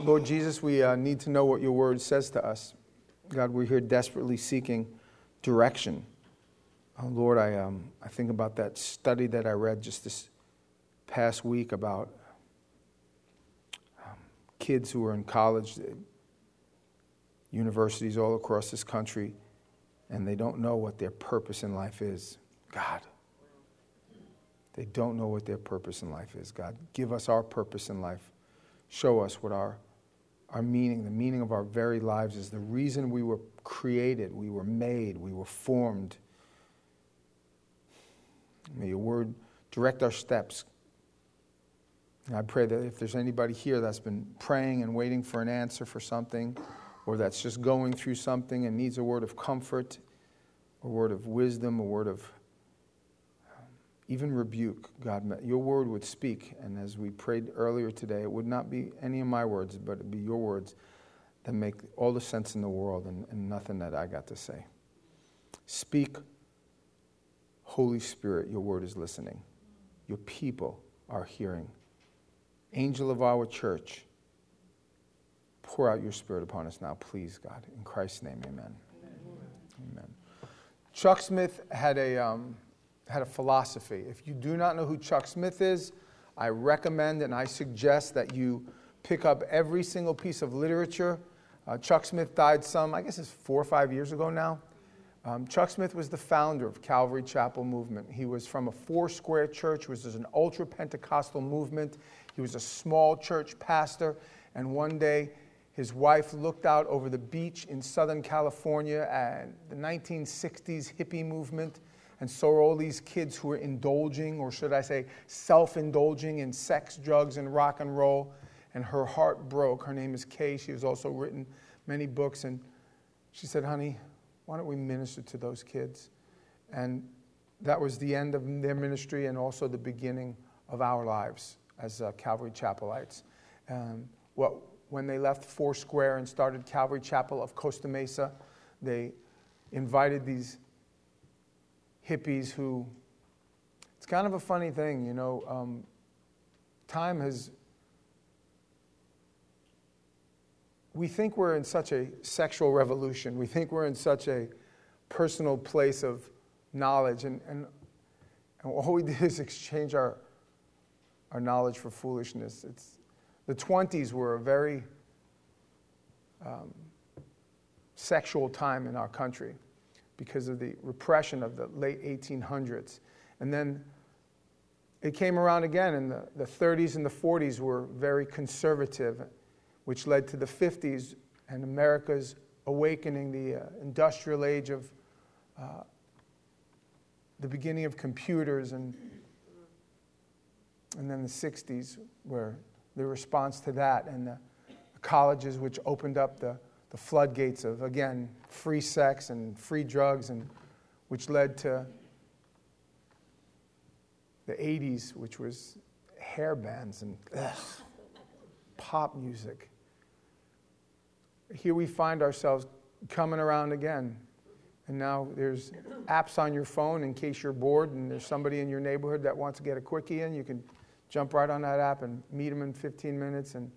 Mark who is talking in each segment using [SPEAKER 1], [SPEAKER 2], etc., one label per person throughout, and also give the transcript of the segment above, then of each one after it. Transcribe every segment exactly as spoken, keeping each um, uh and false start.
[SPEAKER 1] Lord Jesus, we uh, need to know what your word says to us. God, we're here desperately seeking direction. Oh, Lord, I um, I think about that study that I read just this past week about um, kids who are in college, universities all across this country, and they don't know what their purpose in life is. God, they don't know what their purpose in life is. God, give us our purpose in life. Show us what our, our meaning, the meaning of our very lives is, the reason we were created, we were made, we were formed. May your word direct our steps. And I pray that if there's anybody here that's been praying and waiting for an answer for something, or that's just going through something and needs a word of comfort, a word of wisdom, a word of um, even rebuke, God, your word would speak. And as we prayed earlier today, it would not be any of my words, but it would be your words that make all the sense in the world and, and nothing that I got to say. Speak, Holy Spirit, your word is listening. Your people are hearing. Angel of our church, pour out your spirit upon us now, please, God. In Christ's name, amen. Amen. Amen. Chuck Smith had a um, had a philosophy. If you do not know who Chuck Smith is, I recommend and I suggest that you pick up every single piece of literature. Uh, Chuck Smith died some, I guess it's four or five years ago now. Um, Chuck Smith was the founder of Calvary Chapel Movement. He was from a four-square church, which is an ultra-Pentecostal movement. He was a small church pastor, and one day his wife looked out over the beach in Southern California at the nineteen sixties hippie movement and saw all these kids who were indulging, or should I say self-indulging, in sex, drugs, and rock and roll. And her heart broke. Her name is Kay. She has also written many books. And she said, honey, why don't we minister to those kids? And that was the end of their ministry and also the beginning of our lives as uh, Calvary Chapelites. Um, what, when they left Foursquare and started Calvary Chapel of Costa Mesa, they invited these hippies who, it's kind of a funny thing, you know, um, time has, we think we're in such a sexual revolution. We think we're in such a personal place of knowledge. And, and, and all we did is exchange our, our knowledge for foolishness. It's, the twenties were a very um, sexual time in our country because of the repression of the late eighteen hundreds. And then it came around again, and the, the thirties and the forties were very conservative, which led to the fifties and America's awakening, the uh, industrial age of uh, the beginning of computers, and and then the sixties, where the response to that, and the, the colleges which opened up the, the floodgates of, again, free sex and free drugs, and which led to the eighties, which was hair bands and ugh, pop music. Here we find ourselves coming around again. And now there's apps on your phone in case you're bored and there's somebody in your neighborhood that wants to get a quickie in. You can jump right on that app and meet them in fifteen minutes. And,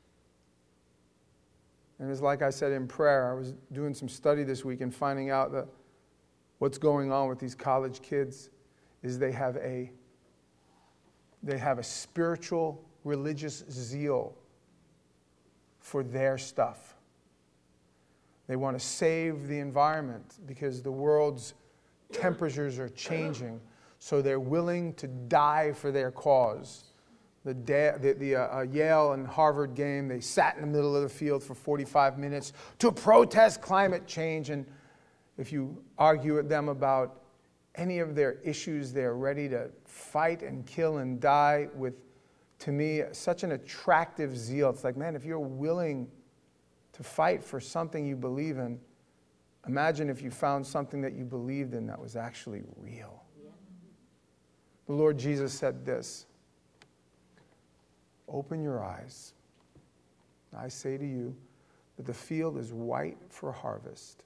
[SPEAKER 1] and it's like I said in prayer, I was doing some study this week and finding out that what's going on with these college kids is they have a they have a spiritual, religious zeal for their stuff. They want to save the environment because the world's temperatures are changing. So they're willing to die for their cause. The, da- the, the uh, Yale and Harvard game, they sat in the middle of the field for forty-five minutes to protest climate change. And if you argue with them about any of their issues, they're ready to fight and kill and die with, to me, such an attractive zeal. It's like, man, if you're willing to fight for something you believe in, imagine if you found something that you believed in that was actually real. Yeah. The Lord Jesus said this, open your eyes. I say to you that the field is white for harvest.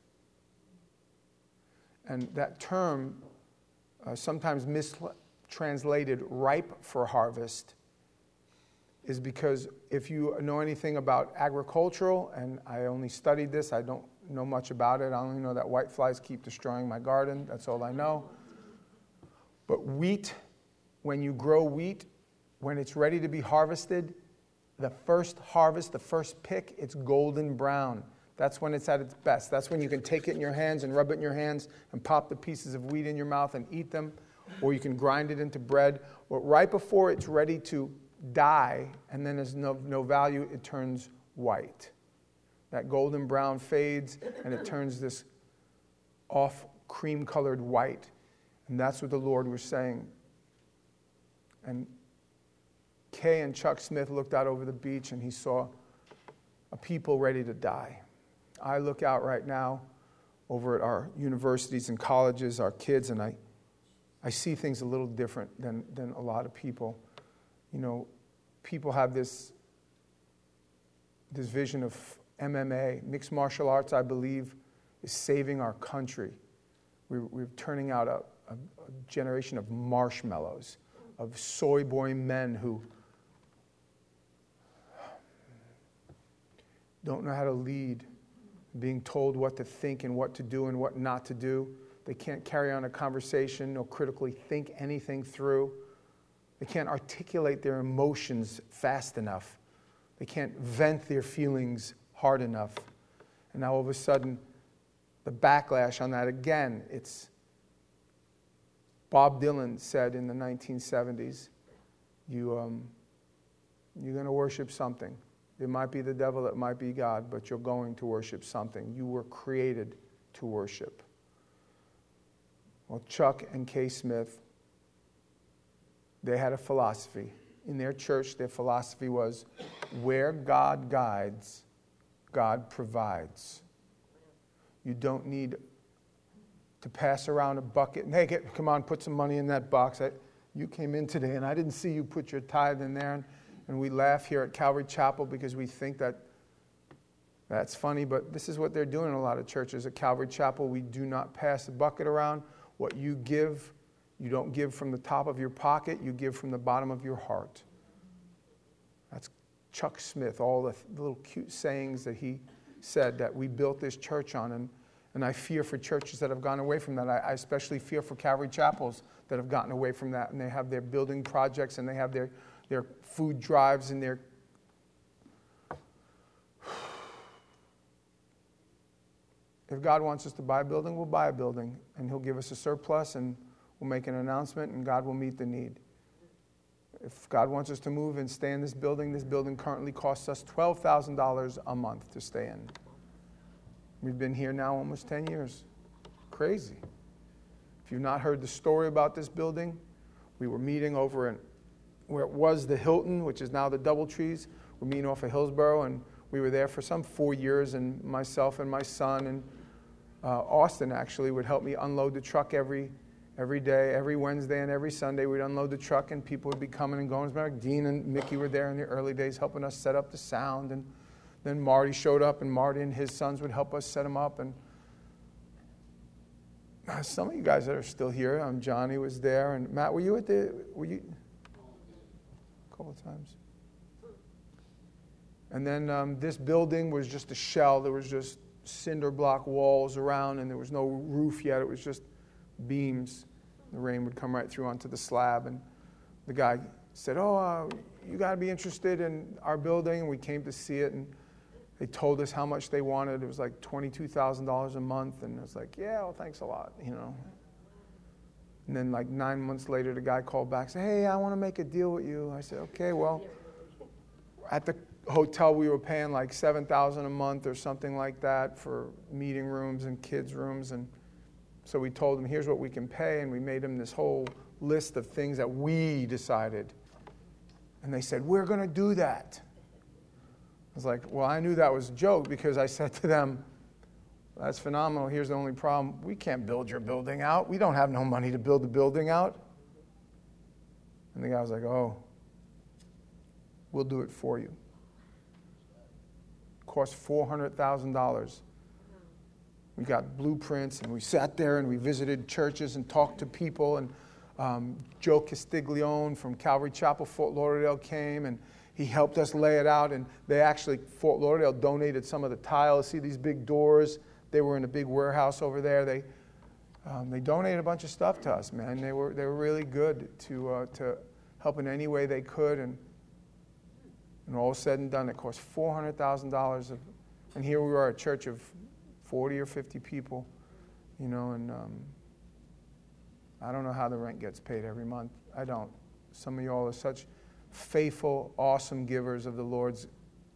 [SPEAKER 1] And that term, uh, sometimes mistranslated ripe for harvest, is because if you know anything about agricultural, and I only studied this, I don't know much about it. I only know that white flies keep destroying my garden. That's all I know. But wheat, when you grow wheat, when it's ready to be harvested, the first harvest, the first pick, it's golden brown. That's when it's at its best. That's when you can take it in your hands and rub it in your hands and pop the pieces of wheat in your mouth and eat them. Or you can grind it into bread. But right before it's ready to die, and then there's no, no value, it turns white. That golden brown fades, and it turns this off cream-colored white. And that's what the Lord was saying. And Kay and Chuck Smith looked out over the beach, and he saw a people ready to die. I look out right now over at our universities and colleges, our kids, and I, I see things a little different than, than a lot of people. You know, people have this, this vision of M M A. Mixed martial arts, I believe, is saving our country. We're, we're turning out a, a, a generation of marshmallows, of soy boy men who don't know how to lead, being told what to think and what to do and what not to do. They can't carry on a conversation or critically think anything through. They can't articulate their emotions fast enough. They can't vent their feelings hard enough. And now all of a sudden, the backlash on that again, it's Bob Dylan said in the nineteen seventies, you, um, you're going to worship something. It might be the devil, it might be God, but you're going to worship something. You were created to worship. Well, Chuck and Kay Smith, they had a philosophy. In their church, their philosophy was, where God guides, God provides. You don't need to pass around a bucket. Hey, get, come on, put some money in that box. I, you came in today, and I didn't see you put your tithe in there. And, And we laugh here at Calvary Chapel because we think that that's funny, but this is what they're doing in a lot of churches. At Calvary Chapel, we do not pass the bucket around. What you give, you don't give from the top of your pocket, you give from the bottom of your heart. That's Chuck Smith, all the little cute sayings that he said that we built this church on. And, and I fear for churches that have gone away from that. I, I especially fear for Calvary Chapels that have gotten away from that, and they have their building projects and they have their their food drives and their... If God wants us to buy a building, we'll buy a building, and he'll give us a surplus, and we'll make an announcement, and God will meet the need. If God wants us to move and stay in this building, this building currently costs us twelve thousand dollars a month to stay in. We've been here now almost ten years. Crazy. If you've not heard the story about this building, we were meeting over in where it was the Hilton, which is now the Doubletrees. We're meeting off of Hillsborough, and we were there for some four years, and myself and my son and uh, Austin actually would help me unload the truck every every day, every Wednesday and every Sunday. We'd unload the truck, and people would be coming and going. As a matter of fact, Dean and Mickey were there in the early days helping us set up the sound, and then Marty showed up, and Marty and his sons would help us set them up. And uh, some of you guys that are still here, um, Johnny was there, and Matt, were you at the, were you? A couple of times. And then um, this building was just a shell. There was just cinder block walls around, and there was no roof yet. It was just beams. The rain would come right through onto the slab. And the guy said, oh, uh, you got to be interested in our building. And we came to see it, and they told us how much they wanted. It was like twenty-two thousand dollars a month. And I was like, yeah, well, thanks a lot, you know. And then like nine months later, the guy called back and said, hey, I want to make a deal with you. I said, okay, well, at the hotel we were paying like seven thousand dollars a month or something like that for meeting rooms and kids' rooms. And so we told him, here's what we can pay. And we made him this whole list of things that we decided. And they said, we're going to do that. I was like, well, I knew that was a joke because I said to them, that's phenomenal. Here's the only problem. We can't build your building out. We don't have no money to build the building out. And the guy was like, oh, we'll do it for you. It cost four hundred thousand dollars. We got blueprints, and we sat there, and we visited churches and talked to people. And um, Joe Castiglione from Calvary Chapel, Fort Lauderdale came, and he helped us lay it out, and they actually, Fort Lauderdale donated some of the tiles. See these big doors? They were in a big warehouse over there. They um, they donated a bunch of stuff to us, man. They were they were really good to uh, to help in any way they could, and and all said and done, it cost four hundred thousand dollars. And here we are, a church of forty or fifty people, you know, and um, I don't know how the rent gets paid every month. I don't. Some of y'all are such faithful, awesome givers of the Lord's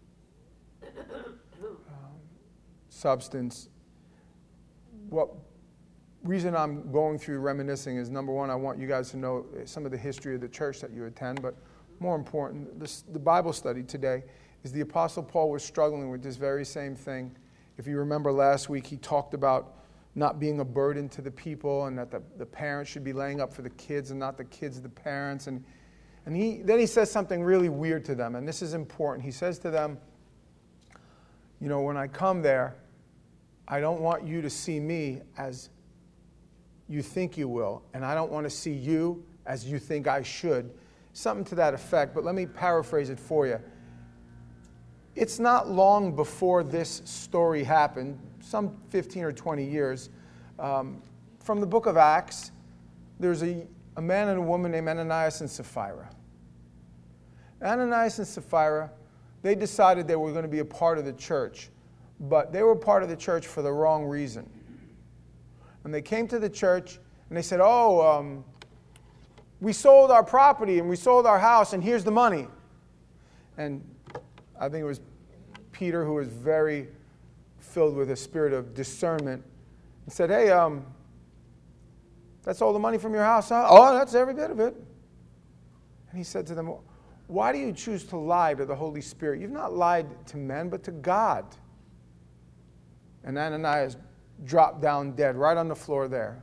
[SPEAKER 1] um, substance. What reason I'm going through reminiscing is, number one, I want you guys to know some of the history of the church that you attend, but more important, this, the Bible study today is the Apostle Paul was struggling with this very same thing. If you remember last week, he talked about not being a burden to the people, and that the, the parents should be laying up for the kids and not the kids the parents. And, and he then he says something really weird to them, and this is important. He says to them, you know, when I come there, I don't want you to see me as you think you will, and I don't want to see you as you think I should. Something to that effect, but let me paraphrase it for you. It's not long before this story happened, some fifteen or twenty years, um, from the book of Acts, there's a, a man and a woman named Ananias and Sapphira. Ananias and Sapphira, they decided they were going to be a part of the church, but they were part of the church for the wrong reason. And they came to the church and they said, oh, um, we sold our property and we sold our house and here's the money. And I think it was Peter, who was very filled with a spirit of discernment, and said, hey, um, that's all the money from your house, huh? Oh, that's every bit of it. And he said to them, why do you choose to lie to the Holy Spirit? You've not lied to men, but to God. And Ananias dropped down dead right on the floor there.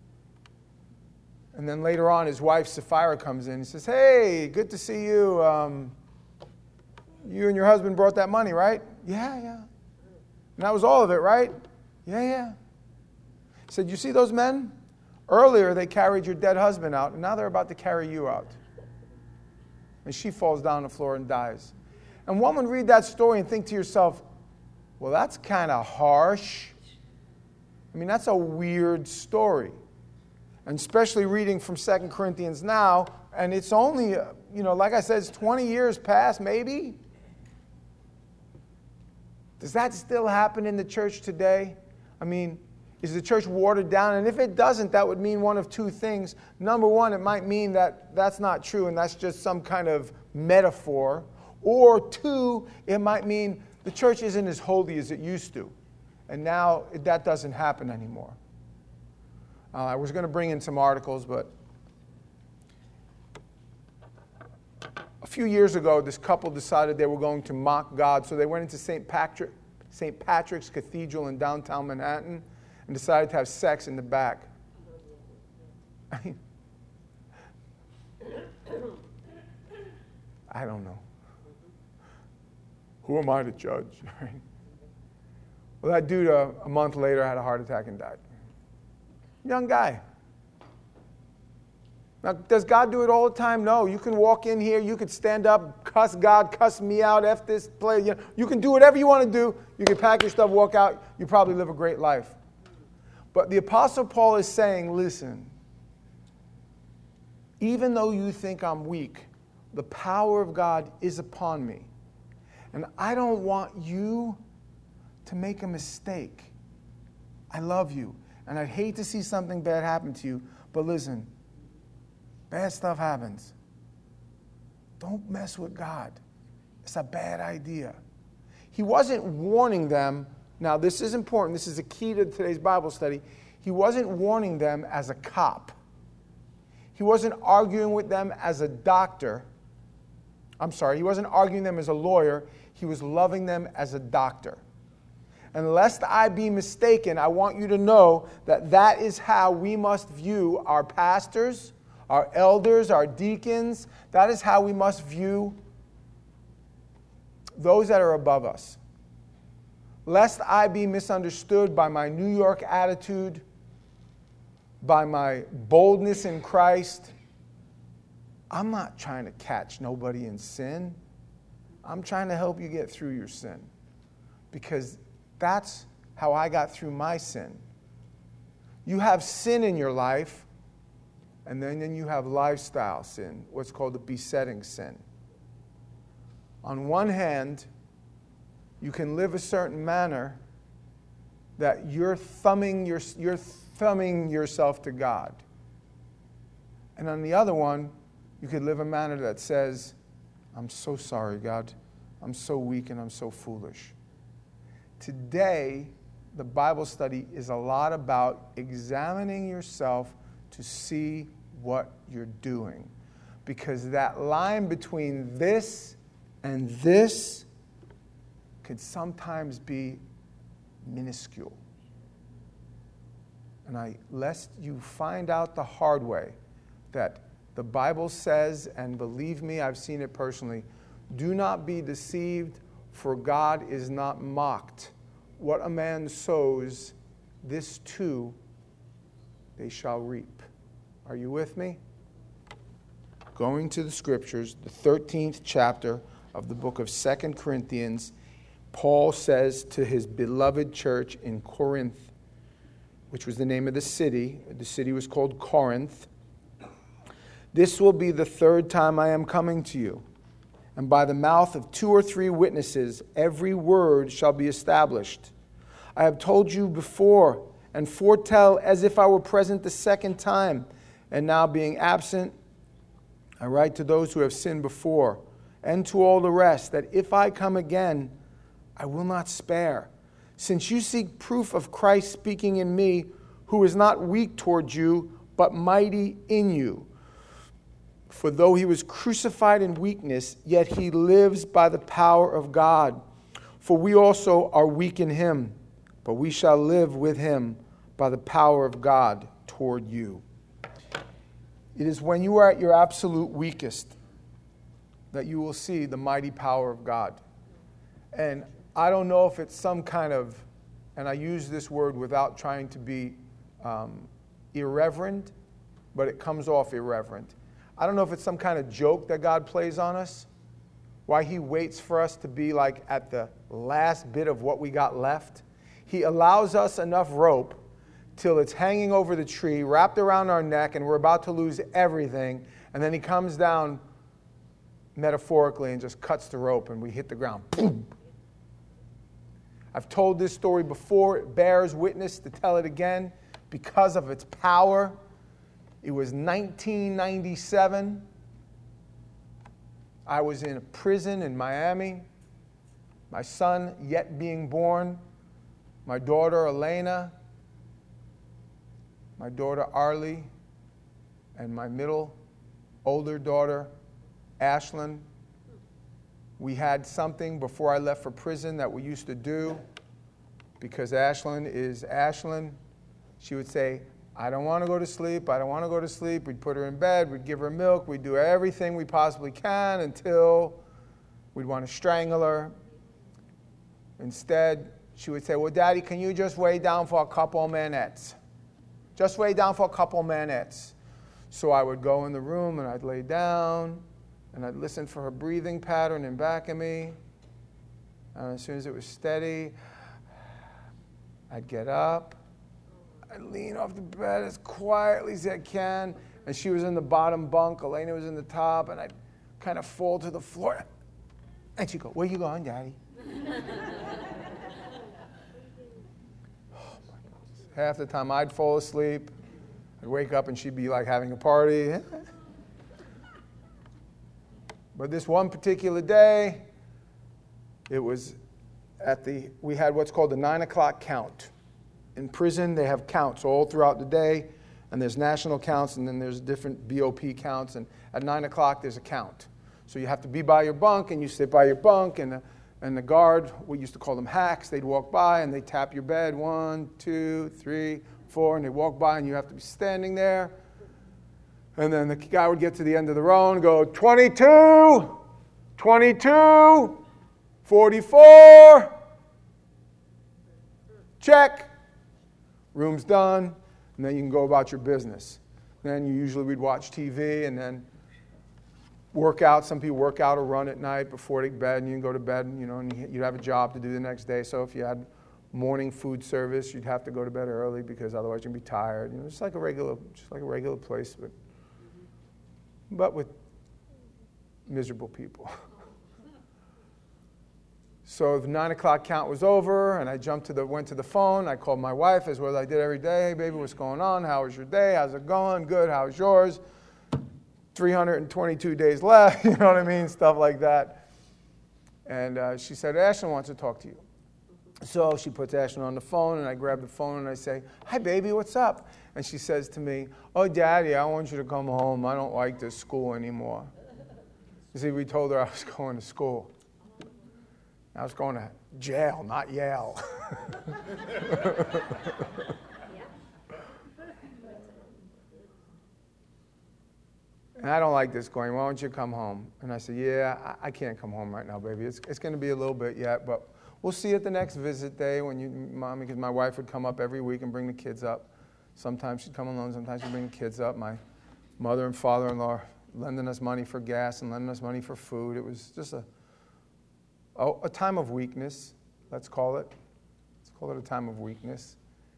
[SPEAKER 1] And then later on, his wife Sapphira comes in. He says, hey, good to see you. Um, you and your husband brought that money, right? Yeah, yeah. And that was all of it, right? Yeah, yeah. He said, you see those men? Earlier, they carried your dead husband out, and now they're about to carry you out. And she falls down on the floor and dies. And one would read that story and think to yourself, well, that's kind of harsh. I mean, that's a weird story. And especially reading from Second Corinthians now, and it's only, you know, like I said, it's twenty years past, maybe. Does that still happen in the church today? I mean, is the church watered down? And if it doesn't, that would mean one of two things. Number one, it might mean that that's not true and that's just some kind of metaphor. Or two, it might mean the church isn't as holy as it used to. And now that doesn't happen anymore. Uh, I was going to bring in some articles, but a few years ago, this couple decided they were going to mock God, so they went into Saint Patrick, Saint Patrick's Cathedral in downtown Manhattan and decided to have sex in the back. I mean, I don't know. Who am I to judge? Well, that dude, uh, a month later, had a heart attack and died. Young guy. Now, does God do it all the time? No. You can walk in here, you could stand up, cuss God, cuss me out, F this place. You know, you can do whatever you want to do. You can pack your stuff, walk out. You probably live a great life. But the Apostle Paul is saying, listen, even though you think I'm weak, the power of God is upon me. And I don't want you to make a mistake. I love you. And I'd hate to see something bad happen to you. But listen, bad stuff happens. Don't mess with God. It's a bad idea. He wasn't warning them. Now, this is important. This is a key to today's Bible study. He wasn't warning them as a cop. He wasn't arguing with them as a doctor. I'm sorry, he wasn't arguing them as a lawyer. He was loving them as a doctor. And lest I be mistaken, I want you to know that that is how we must view our pastors, our elders, our deacons. That is how we must view those that are above us. Lest I be misunderstood by my New York attitude, by my boldness in Christ. I'm not trying to catch nobody in sin. I'm trying to help you get through your sin. Because that's how I got through my sin. You have sin in your life, and then, then you have lifestyle sin, what's called the besetting sin. On one hand, you can live a certain manner that you're thumbing, your, you're thumbing yourself to God. And on the other one, you could live a manner that says, I'm so sorry, God. I'm so weak and I'm so foolish. Today, the Bible study is a lot about examining yourself to see what you're doing. Because that line between this and this could sometimes be minuscule. And I, lest you find out the hard way that the Bible says, and believe me, I've seen it personally, do not be deceived, for God is not mocked. What a man sows, this too they shall reap. Are you with me? Going to the scriptures, the thirteenth chapter of the book of Second Corinthians, Paul says to his beloved church in Corinth, which was the name of the city. The city was called Corinth. This will be the third time I am coming to you. And by the mouth of two or three witnesses, every word shall be established. I have told you before and foretell as if I were present the second time. And now being absent, I write to those who have sinned before and to all the rest, that if I come again, I will not spare. Since you seek proof of Christ speaking in me, who is not weak toward you, but mighty in you. For though he was crucified in weakness, yet he lives by the power of God. For we also are weak in him, but we shall live with him by the power of God toward you. It is when you are at your absolute weakest that you will see the mighty power of God. And I don't know if it's some kind of, and I use this word without trying to be um, irreverent, but it comes off irreverent. I don't know if it's some kind of joke that God plays on us, why he waits for us to be like at the last bit of what we got left. He allows us enough rope till it's hanging over the tree, wrapped around our neck, and we're about to lose everything. And then he comes down metaphorically and just cuts the rope, and we hit the ground. Boom! I've told this story before. It bears witness to tell it again because of its power. It was nineteen ninety-seven. I was in a prison in Miami. My son yet being born. My daughter Elena. My daughter Arlie. And my middle older daughter Ashlyn. We had something before I left for prison that we used to do. Because Ashlyn is Ashlyn. She would say, I don't want to go to sleep. I don't want to go to sleep. We'd put her in bed. We'd give her milk. We'd do everything we possibly can until we'd want to strangle her. Instead, she would say, well, Daddy, can you just lay down for a couple of minutes? Just lay down for a couple of minutes. So I would go in the room and I'd lay down and I'd listen for her breathing pattern in back of me. And as soon as it was steady, I'd get up. I'd lean off the bed as quietly as I can. And she was in the bottom bunk. Elena was in the top. And I'd kind of fall to the floor. And she'd go, where you going, Daddy? Oh, my goodness. Half the time I'd fall asleep. I'd wake up and she'd be like having a party. But this one particular day, it was at the, we had what's called the nine o'clock count. In prison, they have counts all throughout the day, and there's national counts, and then there's different B O P counts, and at nine o'clock, there's a count. So you have to be by your bunk, and you sit by your bunk, and the, and the guard, we used to call them hacks, they'd walk by, and they'd tap your bed, one, two, three, four, and they'd walk by, and you have to be standing there. And then the guy would get to the end of the row and go, twenty-two, twenty-two, forty-four, check. Room's done, and then you can go about your business. Then you usually we'd watch T V, and then work out. Some people work out or run at night before they go to bed, and you can go to bed, you know, and you'd have a job to do the next day. So if you had morning food service, you'd have to go to bed early because otherwise you'd be tired. You know, just like a regular, just like a regular place, but but with miserable people. So the nine o'clock count was over, and I jumped to the went to the phone. I called my wife as well as I did every day. Hey, baby, what's going on? How was your day? How's it going? Good. How's yours? three hundred twenty-two days left. You know what I mean? Stuff like that. And uh, she said, Ashlyn wants to talk to you. So she puts Ashlyn on the phone, and I grab the phone, and I say, hi, baby, what's up? And she says to me, oh, Daddy, I want you to come home. I don't like this school anymore. You see, we told her I was going to school. I was going to jail, not Yale. And I don't like this going, why don't you come home? And I said, yeah, I, I can't come home right now, baby. It's, it's going to be a little bit yet, but we'll see at the next visit day when you, Mommy, because my wife would come up every week and bring the kids up. Sometimes she'd come alone, sometimes she'd bring the kids up. My mother and father-in-law lending us money for gas and lending us money for food. It was just a, a, a time of weakness, let's call it. Let's call it a time of weakness.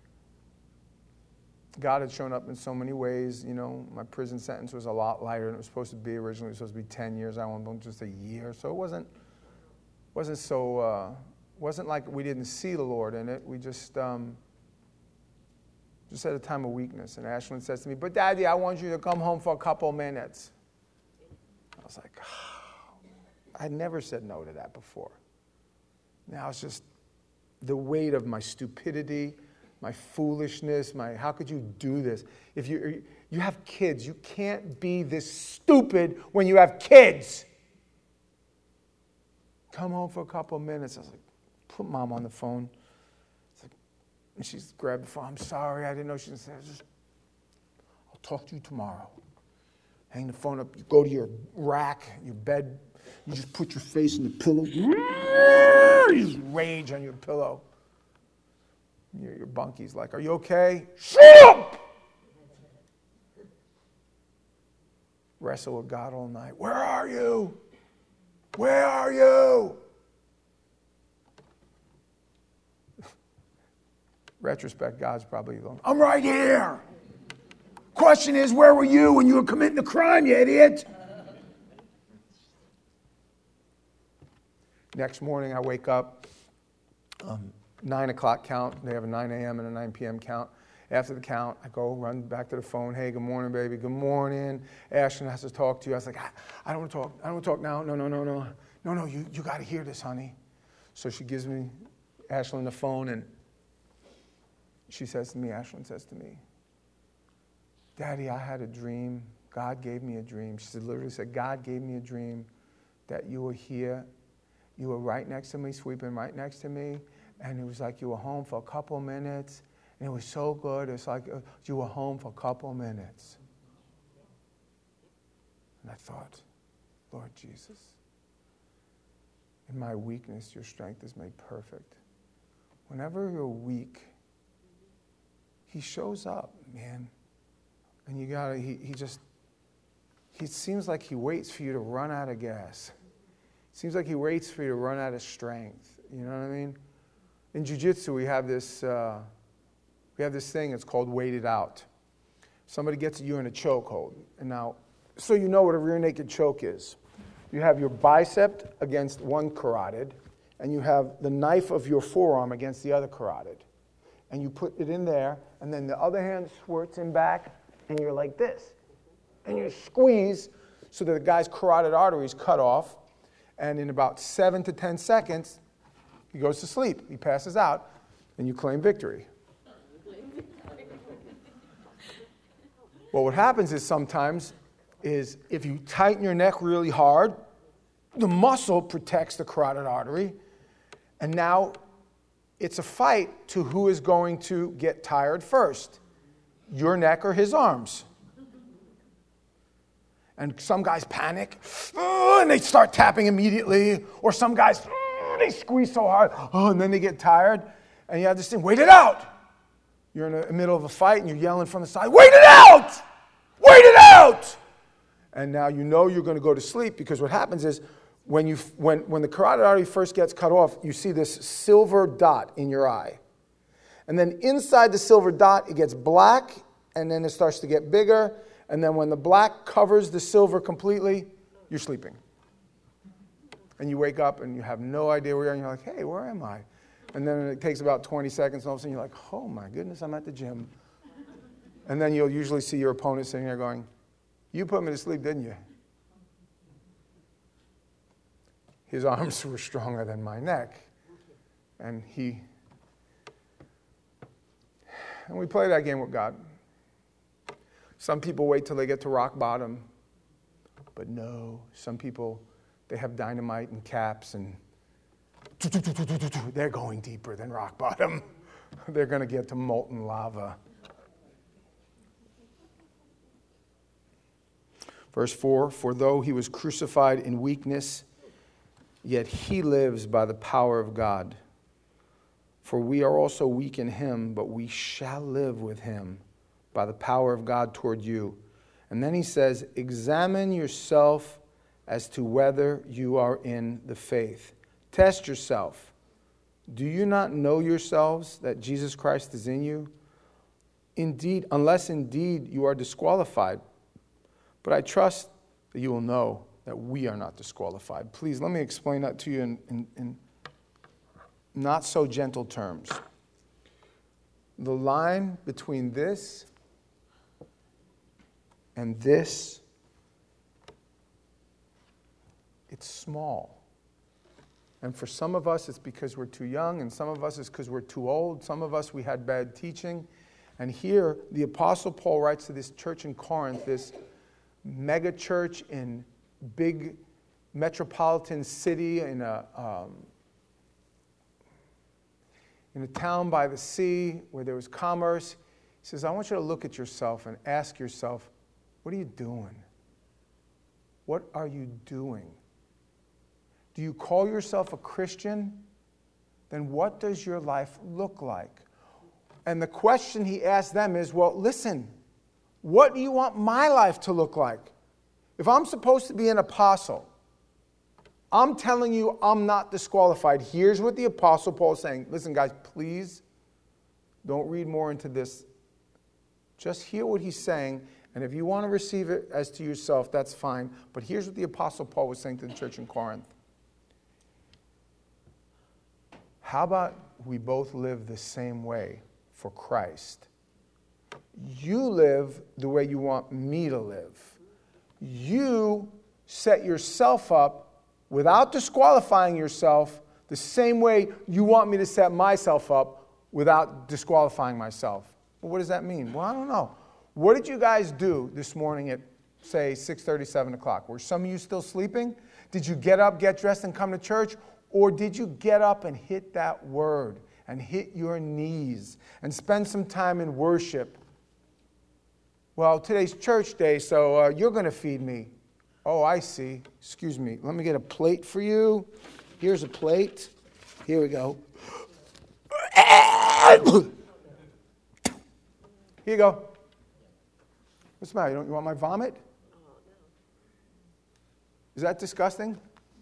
[SPEAKER 1] God had shown up in so many ways. You know, my prison sentence was a lot lighter than it was supposed to be. Originally, it was supposed to be ten years. I went just a year. So it wasn't wasn't so uh, wasn't like we didn't see the Lord in it. We just um, just had a time of weakness. And Ashlyn says to me, "But Daddy, I want you to come home for a couple minutes." I was like, oh, I never said no to that before. Now it's just the weight of my stupidity, my foolishness, my how could you do this? If you you have kids, you can't be this stupid when you have kids. Come home for a couple of minutes. I was like, put Mom on the phone. Like, and she's grabbed the phone. I'm sorry, I didn't know she was saying. I'll talk to you tomorrow. Hang the phone up. You go to your rack, your bed. You just put your face in the pillow. You just rage on your pillow. Your, your bunky's like, are you okay? Shut up! Wrestle with God all night. Where are you? Where are you? Retrospect, God's probably going, I'm right here. Question is, where were you when you were committing a crime, you idiot? Next morning, I wake up. Um, nine o'clock count. They have a nine a.m. and a nine p.m. count. After the count, I go run back to the phone. Hey, good morning, baby. Good morning. Ashlyn has to talk to you. I was like, I, I don't want to talk. I don't want to talk now. No, no, no, no. No, no, you, you got to hear this, honey. So she gives me Ashlyn the phone, and she says to me, Ashlyn says to me, Daddy, I had a dream. God gave me a dream. She literally said, God gave me a dream that you were here. You were right next to me, sweeping right next to me. And it was like you were home for a couple minutes. And it was so good. It's like uh, you were home for a couple minutes. And I thought, Lord Jesus, in my weakness, your strength is made perfect. Whenever you're weak, he shows up, man. And you gotta, he, he just, he seems like he waits for you to run out of gas. It seems like he waits for you to run out of strength. You know what I mean? In jiu-jitsu, we have this uh, we have this thing. It's called wait it out. Somebody gets you in a chokehold, and now, so you know what a rear naked choke is. You have your bicep against one carotid, and you have the knife of your forearm against the other carotid, and you put it in there, and then the other hand squirts in back, and you're like this, and you squeeze so that the guy's carotid artery is cut off. And in about seven to ten seconds, he goes to sleep. He passes out, and you claim victory. Well, what happens is sometimes is if you tighten your neck really hard, the muscle protects the carotid artery, and now it's a fight to who is going to get tired first, your neck or his arms. And some guys panic, oh, and they start tapping immediately. Or some guys, oh, they squeeze so hard, oh, and then they get tired. And you have this thing, wait it out. You're in the middle of a fight, and you're yelling from the side, wait it out! Wait it out! And now you know you're going to go to sleep, because what happens is when, you, when, when the carotid artery first gets cut off, you see this silver dot in your eye. And then inside the silver dot, it gets black, and then it starts to get bigger. And then when the black covers the silver completely, you're sleeping. And you wake up and you have no idea where you are, and you're like, hey, where am I? And then it takes about twenty seconds, and all of a sudden you're like, oh my goodness, I'm at the gym. And then you'll usually see your opponent sitting there going, you put me to sleep, didn't you? His arms were stronger than my neck. And he, and we play that game with God. Some people wait till they get to rock bottom. But no, some people, they have dynamite and caps, and they're going deeper than rock bottom. They're going to get to molten lava. Verse four, for though he was crucified in weakness, yet he lives by the power of God. For we are also weak in him, but we shall live with him by the power of God toward you. And then he says, examine yourself as to whether you are in the faith. Test yourself. Do you not know yourselves that Jesus Christ is in you? Indeed, unless indeed you are disqualified. But I trust that you will know that we are not disqualified. Please, let me explain that to you in, in, in not so gentle terms. The line between this and this, it's small. And for some of us, it's because we're too young, and some of us, it's because we're too old. Some of us, we had bad teaching. And here, the Apostle Paul writes to this church in Corinth, this mega church in big metropolitan city in a um, in a town by the sea where there was commerce. He says, I want you to look at yourself and ask yourself, what are you doing? What are you doing? Do you call yourself a Christian? Then what does your life look like? And the question he asked them is, well, listen, what do you want my life to look like? If I'm supposed to be an apostle, I'm telling you I'm not disqualified. Here's what the Apostle Paul is saying. Listen, guys, please don't read more into this. Just hear what he's saying, and if you want to receive it as to yourself, that's fine. But here's what the Apostle Paul was saying to the church in Corinth. How about we both live the same way for Christ? You live the way you want me to live. You set yourself up without disqualifying yourself the same way you want me to set myself up without disqualifying myself. Well, what does that mean? Well, I don't know. What did you guys do this morning at, say, six thirty, seven o'clock? Were some of you still sleeping? Did you get up, get dressed, and come to church? Or did you get up and hit that word and hit your knees and spend some time in worship? Well, today's church day, so uh, you're going to feed me. Oh, I see. Excuse me. Let me get a plate for you. Here's a plate. Here we go. Here you go. What's the matter? You, don't, you want my vomit? Is that disgusting?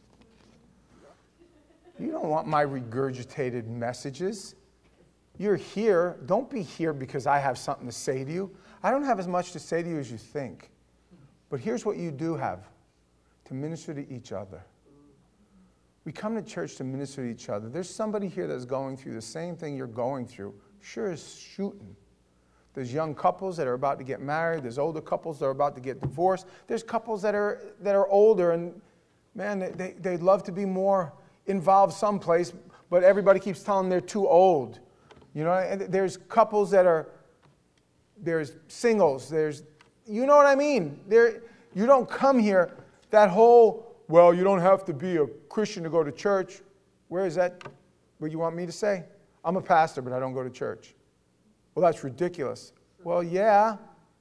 [SPEAKER 1] You don't want my regurgitated messages. You're here. Don't be here because I have something to say to you. I don't have as much to say to you as you think. But here's what you do have. To minister to each other. We come to church to minister to each other. There's somebody here that's going through the same thing you're going through. Sure as shooting. There's young couples that are about to get married. There's older couples that are about to get divorced. There's couples that are that are older and, man, they, they'd love to be more involved someplace, but everybody keeps telling them they're too old. You know, and there's couples that are, there's singles, there's, you know what I mean? There, you don't come here, that whole, well, you don't have to be a Christian to go to church. Where is that? What you want me to say? I'm a pastor, but I don't go to church. Well, that's ridiculous. Well, yeah.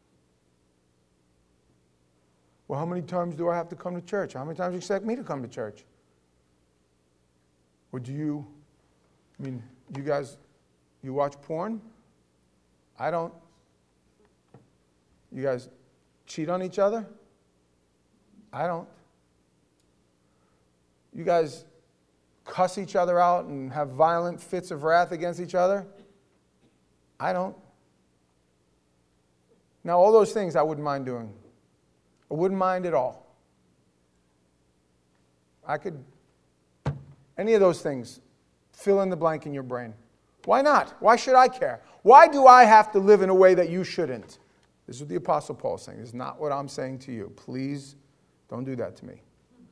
[SPEAKER 1] Well, how many times do I have to come to church? How many times do you expect me to come to church? Or do you, I mean, you guys, you watch porn? I don't. You guys cheat on each other? I don't. You guys cuss each other out and have violent fits of wrath against each other? I don't. Now, all those things I wouldn't mind doing. I wouldn't mind at all. I could, any of those things, fill in the blank in your brain. Why not? Why should I care? Why do I have to live in a way that you shouldn't? This is what the Apostle Paul is saying. This is not what I'm saying to you. Please don't do that to me.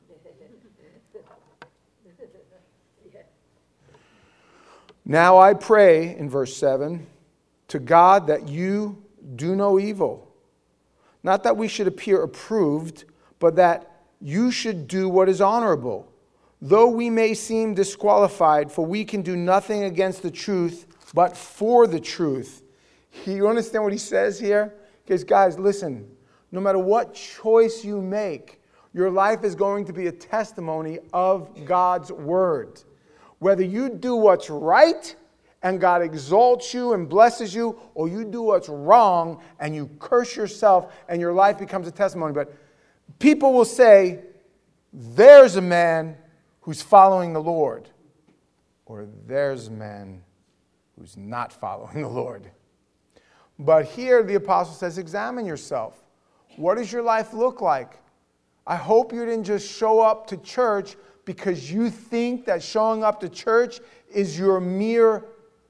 [SPEAKER 1] Now I pray, in verse seven, to God that you do no evil. Not that we should appear approved, but that you should do what is honorable. Though we may seem disqualified, for we can do nothing against the truth, but for the truth. You understand what he says here? Because guys, listen, no matter what choice you make, your life is going to be a testimony of God's word. Whether you do what's right and God exalts you and blesses you, or you do what's wrong and you curse yourself and your life becomes a testimony. But people will say, there's a man who's following the Lord, or there's a man who's not following the Lord. But here the apostle says, examine yourself. What does your life look like? I hope you didn't just show up to church because you think that showing up to church is your mere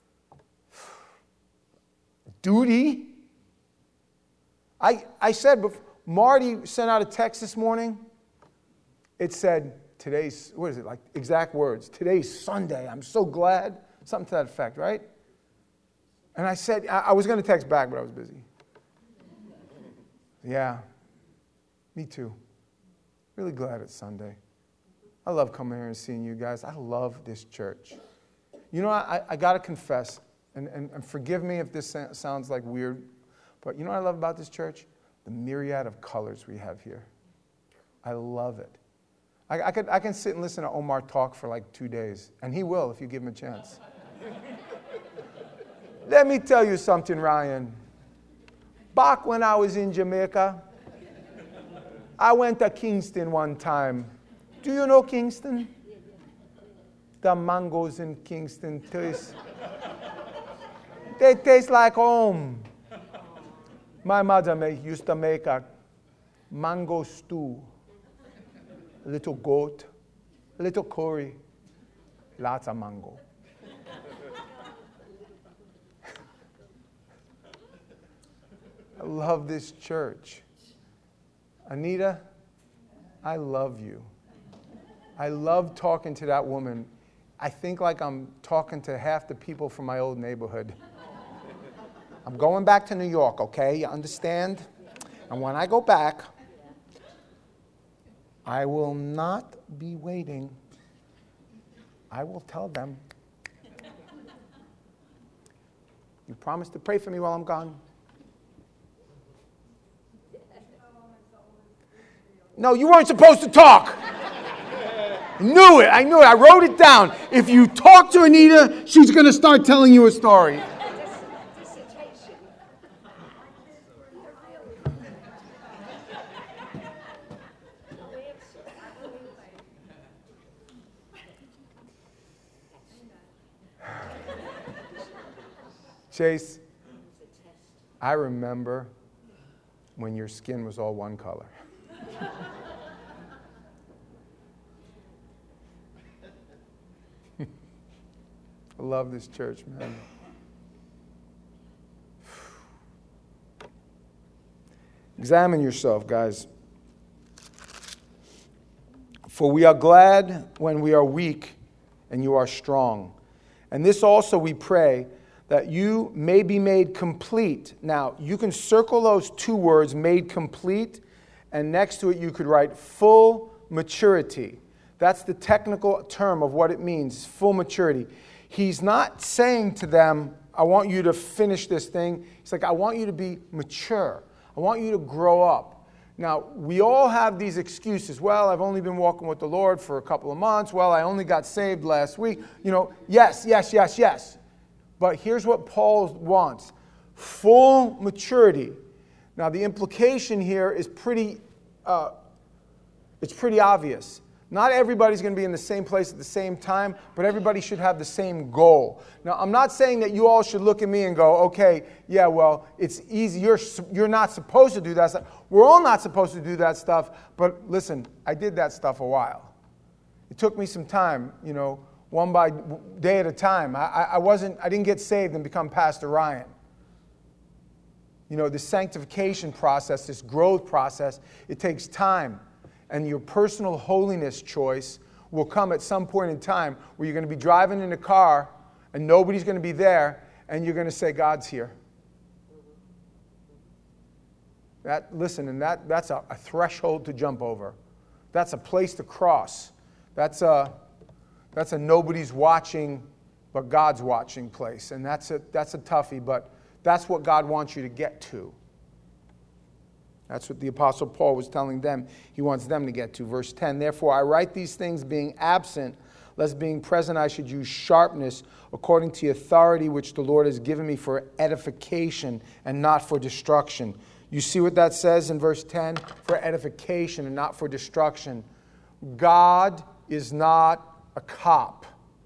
[SPEAKER 1] duty. I, I said, before, Marty sent out a text this morning. It said, today's, what is it, like exact words, today's Sunday, I'm so glad. Something to that effect, right? And I said, I, I was going to text back, but I was busy. Yeah, me too. Really glad it's Sunday. I love coming here and seeing you guys. I love this church. You know, I, I got to confess, and, and, and forgive me if this sounds like weird, but you know what I love about this church? The myriad of colors we have here. I love it. I, I, could, I can sit and listen to Omar talk for like two days, and he will if you give him a chance. Let me tell you something, Ryan. Back when I was in Jamaica, I went to Kingston one time. Do you know Kingston? The mangoes in Kingston taste. They taste like home. My mother make, used to make a mango stew. A little goat, a little curry, lots of mango. I love this church. Anita, I love you. I love talking to that woman. I think like I'm talking to half the people from my old neighborhood. I'm going back to New York, okay? You understand? And when I go back, I will not be waiting. I will tell them. You promise to pray for me while I'm gone? No, you weren't supposed to talk. I knew it. I knew it. I wrote it down. If you talk to Anita, she's going to start telling you a story. Chase, I remember when your skin was all one color. I love this church, man. Examine yourself, guys. For we are glad when we are weak and you are strong. And this also we pray, that you may be made complete. Now, you can circle those two words, made complete, and next to it you could write full maturity. That's the technical term of what it means, full maturity. He's not saying to them, I want you to finish this thing. He's like, I want you to be mature. I want you to grow up. Now, we all have these excuses. Well, I've only been walking with the Lord for a couple of months. Well, I only got saved last week. You know, yes, yes, yes, yes. But here's what Paul wants. Full maturity. Now, the implication here is pretty uh, It's pretty obvious. Not everybody's going to be in the same place at the same time, but everybody should have the same goal. Now, I'm not saying that you all should look at me and go, okay, yeah, well, it's easy. You're, you're not supposed to do that stuff. We're all not supposed to do that stuff, but listen, I did that stuff a while. It took me some time, you know, one by day at a time. I, I wasn't, I didn't get saved and become Pastor Ryan. You know, this sanctification process, this growth process, it takes time. And your personal holiness choice will come at some point in time where you're going to be driving in a car and nobody's going to be there and you're going to say, God's here. That, listen, and that, that's a, a threshold to jump over. That's a place to cross. That's a, that's a nobody's watching but God's watching place. And that's a, that's a toughie, but that's what God wants you to get to. That's what the Apostle Paul was telling them he wants them to get to. Verse ten, therefore I write these things being absent, lest being present I should use sharpness according to the authority which the Lord has given me for edification and not for destruction. You see what that says in verse ten? For edification and not for destruction. God is not a cop.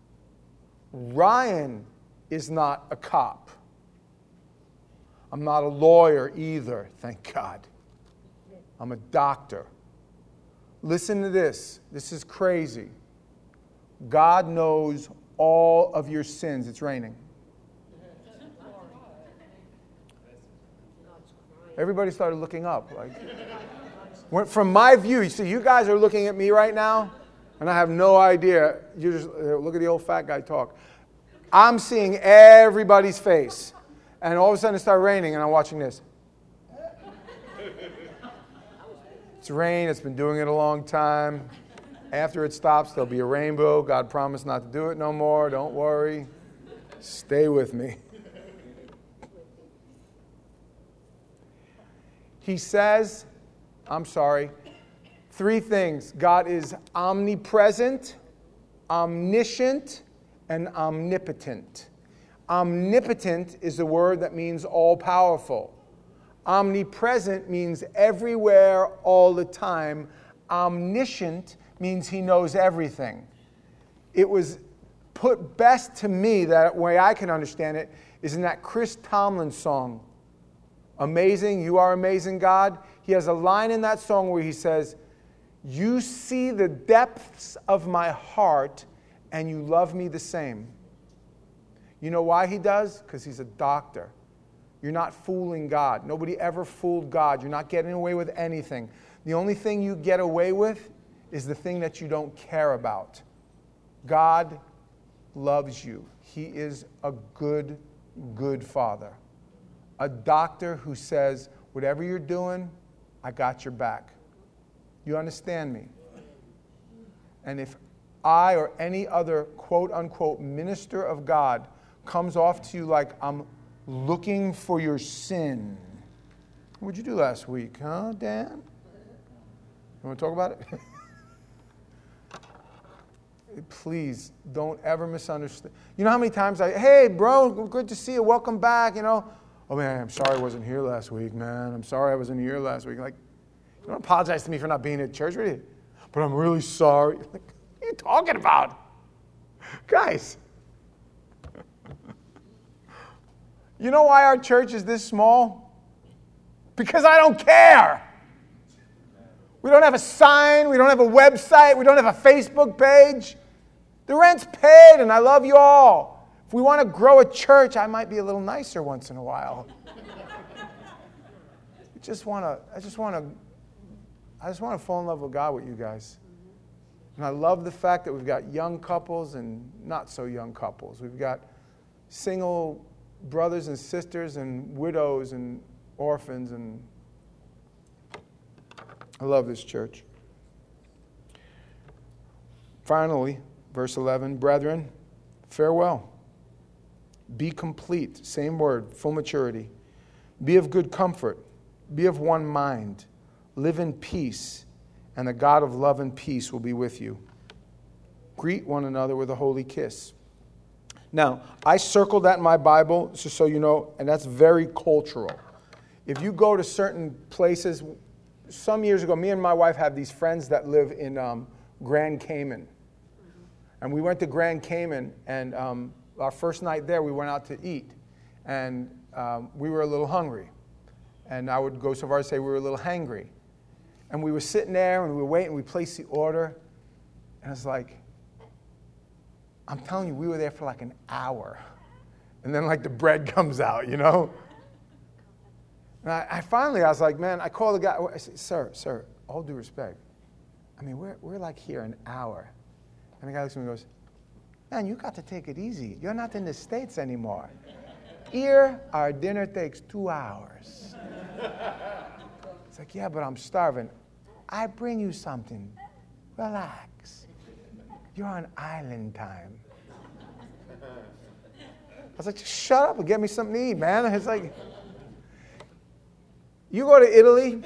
[SPEAKER 1] Ryan is not a cop. I'm not a lawyer either, thank God. I'm a doctor. Listen to this. This is crazy. God knows all of your sins. It's raining. Everybody started looking up. Like, from my view, you see, you guys are looking at me right now, and I have no idea. You just look at the old fat guy talk. I'm seeing everybody's face, and all of a sudden it started raining, and I'm watching this. It's rain. It's been doing it a long time. After it stops, there'll be a rainbow. God promised not to do it no more. Don't worry. Stay with me. He says, I'm sorry, three things. God is omnipresent, omniscient, and omnipotent. Omnipotent is a word that means all-powerful. Omnipresent means everywhere, all the time. Omniscient means he knows everything. It was put best to me, that way I can understand it, is in that Chris Tomlin song, Amazing, You Are Amazing, God. He has a line in that song where he says, you see the depths of my heart and you love me the same. You know why he does? Because he's a doctor. You're not fooling God. Nobody ever fooled God. You're not getting away with anything. The only thing you get away with is the thing that you don't care about. God loves you. He is a good, good father. A doctor who says, whatever you're doing, I got your back. You understand me? And if I or any other quote-unquote minister of God comes off to you like I'm looking for your sin. What'd you do last week, huh, Dan? You want to talk about it? Please don't ever misunderstand. You know how many times I, hey, bro, good to see you. Welcome back. You know, oh man, I'm sorry I wasn't here last week, man. I'm sorry I wasn't here last week. Like, you don't apologize to me for not being at church, really. But I'm really sorry. Like, what are you talking about, guys? You know why our church is this small? Because I don't care. We don't have a sign. We don't have a website. We don't have a Facebook page. The rent's paid, and I love you all. If we want to grow a church, I might be a little nicer once in a while. I just want to. I just want to. I just want to fall in love with God with you guys. And I love the fact that we've got young couples and not so young couples. We've got single brothers and sisters and widows and orphans, and I love this church. Finally, verse eleven, brethren, farewell. Be complete, same word, full maturity. Be of good comfort. Be of one mind. Live in peace, and the God of love and peace will be with you. Greet one another with a holy kiss. Now, I circled that in my Bible, just so you know, and that's very cultural. If you go to certain places, some years ago, me and my wife have these friends that live in um, Grand Cayman. And we went to Grand Cayman, and um, our first night there, we went out to eat. And um, we were a little hungry. And I would go so far as to say we were a little hangry. And we were sitting there, and we were waiting, we placed the order. And it's like, I'm telling you, we were there for like an hour. And then like the bread comes out, you know? And I, I finally, I was like, man, I called the guy. I said, sir, sir, all due respect. I mean, we're, we're like here an hour. And the guy looks at me and goes, man, you got to take it easy. You're not in the States anymore. Here, our dinner takes two hours. It's like, yeah, but I'm starving. I bring you something. Relax. You're on island time. I was like, just shut up and get me something to eat, man. It's like, you go to Italy,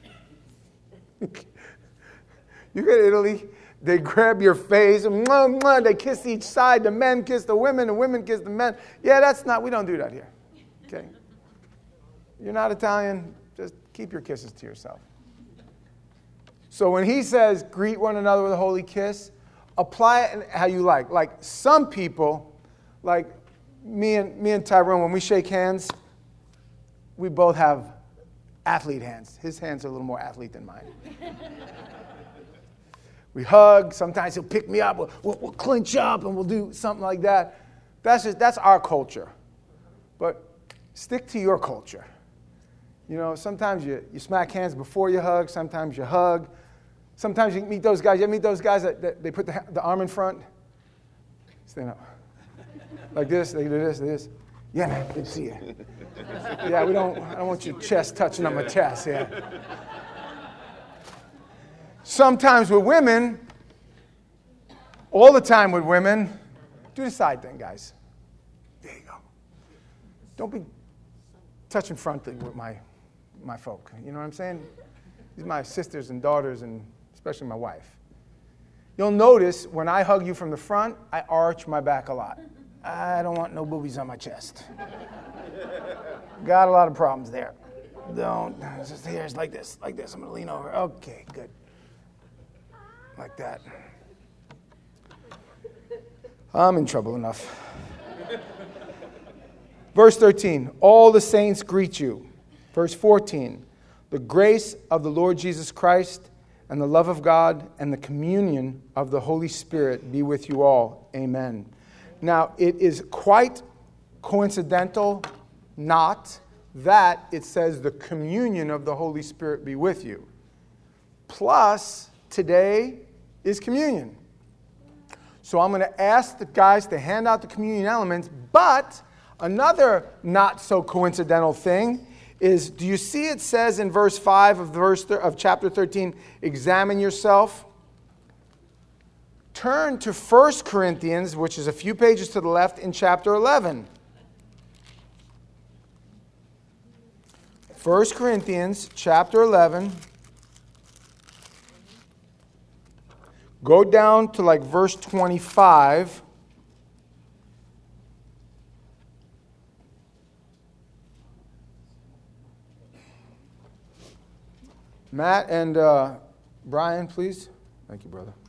[SPEAKER 1] you go to Italy, they grab your face, and mwah, mwah, they kiss each side. The men kiss the women, the women kiss the men. Yeah, that's not, we don't do that here. Okay? You're not Italian, just keep your kisses to yourself. So when he says, greet one another with a holy kiss, apply it how you like. Like some people, like me and me and Tyrone, when we shake hands, we both have athlete hands. His hands are a little more athlete than mine. We hug. Sometimes he'll pick me up. We'll, we'll, we'll clinch up and we'll do something like that. That's just that's our culture. But stick to your culture. You know, sometimes you, you smack hands before you hug. Sometimes you hug. Sometimes you meet those guys. You meet those guys that, that they put the, the arm in front. Stand up. Like this. They do this. They do this. Yeah, man. Good to see you. Yeah, we don't. I don't want your chest touching on my chest. Yeah. Sometimes with women, all the time with women, do the side thing, guys. There you go. Don't be touching frontally with my my folk. You know what I'm saying? These are my sisters and daughters, and especially my wife. You'll notice when I hug you from the front, I arch my back a lot. I don't want no boobies on my chest. Got a lot of problems there. Don't. Just here, it's like this, like this. I'm going to lean over. Okay, good. Like that. I'm in trouble enough. Verse thirteen, all the saints greet you. Verse fourteen, the grace of the Lord Jesus Christ and the love of God and the communion of the Holy Spirit be with you all. Amen. Now, it is quite coincidental, not, that it says the communion of the Holy Spirit be with you. Plus, today is communion. So I'm going to ask the guys to hand out the communion elements, but another not so coincidental thing is, do you see it says in verse five of verse th- of chapter thirteen, examine yourself? Turn to First Corinthians, which is a few pages to the left, in chapter eleven. First Corinthians chapter eleven. Go down to like verse twenty-five. Matt and uh, Brian, please. Thank you, brother.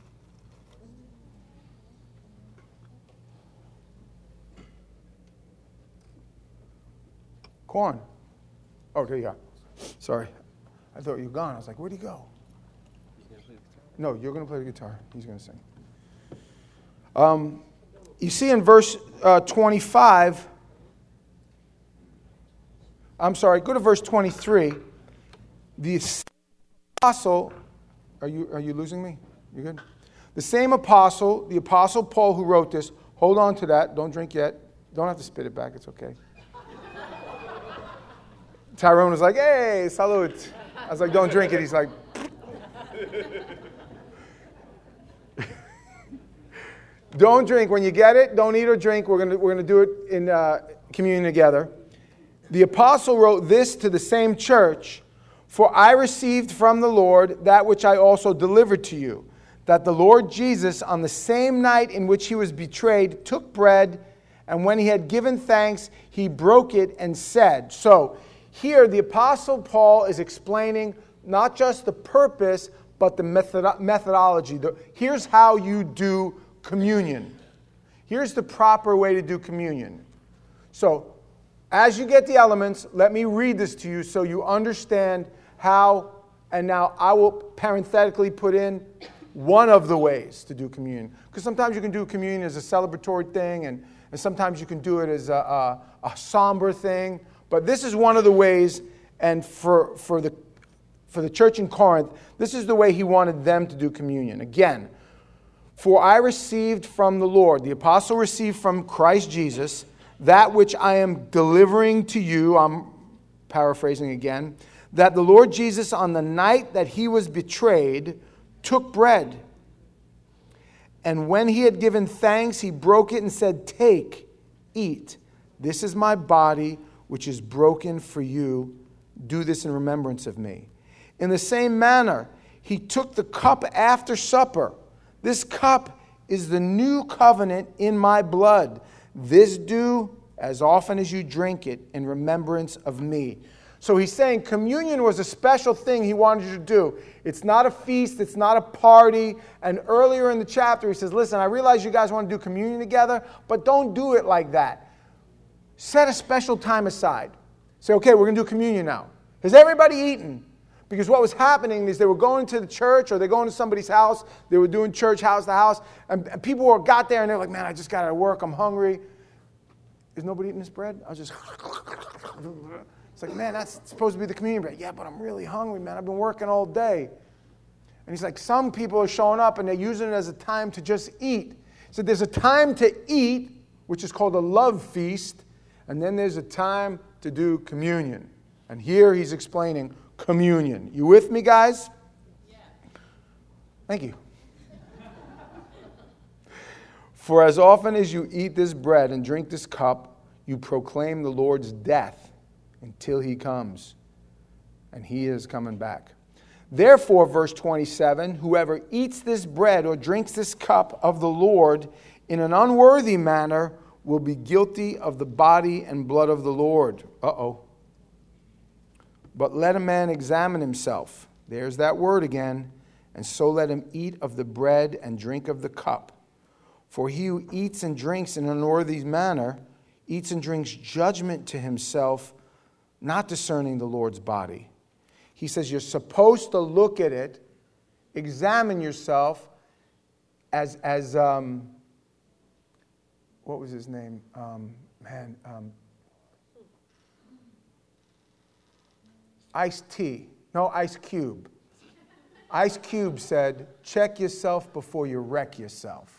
[SPEAKER 1] Corn. Oh, there you go. Sorry. I thought you were gone. I was like, where'd he go? No, you're going to play the guitar. He's going to sing. Um, you see in verse uh, twenty-five, I'm sorry, go to verse twenty-three. The apostle, are you are you losing me? You good? The same apostle, the apostle Paul who wrote this, hold on to that. Don't drink yet. Don't have to spit it back. It's okay. Tyrone was like, hey, salute. I was like, don't drink it. He's like, don't drink. When you get it, don't eat or drink. We're gonna we're gonna do it in uh, communion together. The apostle wrote this to the same church, for I received from the Lord that which I also delivered to you, that the Lord Jesus, on the same night in which he was betrayed, took bread, and when he had given thanks, he broke it and said. So here the apostle Paul is explaining not just the purpose, but the method- methodology. The, here's how you do communion. Here's the proper way to do communion. So, as you get the elements, let me read this to you so you understand how, and now I will parenthetically put in one of the ways to do communion. Because sometimes you can do communion as a celebratory thing, and, and sometimes you can do it as a, a, a somber thing. But this is one of the ways, and for, for, the, for the church in Corinth, this is the way he wanted them to do communion. Again, for I received from the Lord, the apostle received from Christ Jesus, that which I am delivering to you, I'm paraphrasing again, that the Lord Jesus on the night that he was betrayed took bread. And when he had given thanks, he broke it and said, "Take, eat. This is my body, which is broken for you. Do this in remembrance of me." In the same manner, he took the cup after supper. This cup is the new covenant in my blood. This do as often as you drink it in remembrance of me. So he's saying communion was a special thing he wanted you to do. It's not a feast. It's not a party. And earlier in the chapter, he says, listen, I realize you guys want to do communion together, but don't do it like that. Set a special time aside. Say, okay, we're going to do communion now. Has everybody eaten? Because what was happening is they were going to the church or they're going to somebody's house. They were doing church house to house. And, and people were, got there and they're like, man, I just got out of work. I'm hungry. Is nobody eating this bread? I was just... It's like, man, that's supposed to be the communion bread. Yeah, but I'm really hungry, man. I've been working all day. And he's like, some people are showing up and they're using it as a time to just eat. So there's a time to eat, which is called a love feast. And then there's a time to do communion. And here he's explaining communion. You with me, guys? Yeah. Thank you. For as often as you eat this bread and drink this cup, you proclaim the Lord's death until he comes. And he is coming back. Therefore, verse twenty-seven, whoever eats this bread or drinks this cup of the Lord in an unworthy manner will be guilty of the body and blood of the Lord. Uh-oh. But let a man examine himself. There's that word again. And so let him eat of the bread and drink of the cup. For he who eats and drinks in an unworthy manner eats and drinks judgment to himself, not discerning the Lord's body. He says you're supposed to look at it, examine yourself as, as um, what was his name? Um, man, um, Ice T. No, Ice Cube. Ice Cube said, check yourself before you wreck yourself.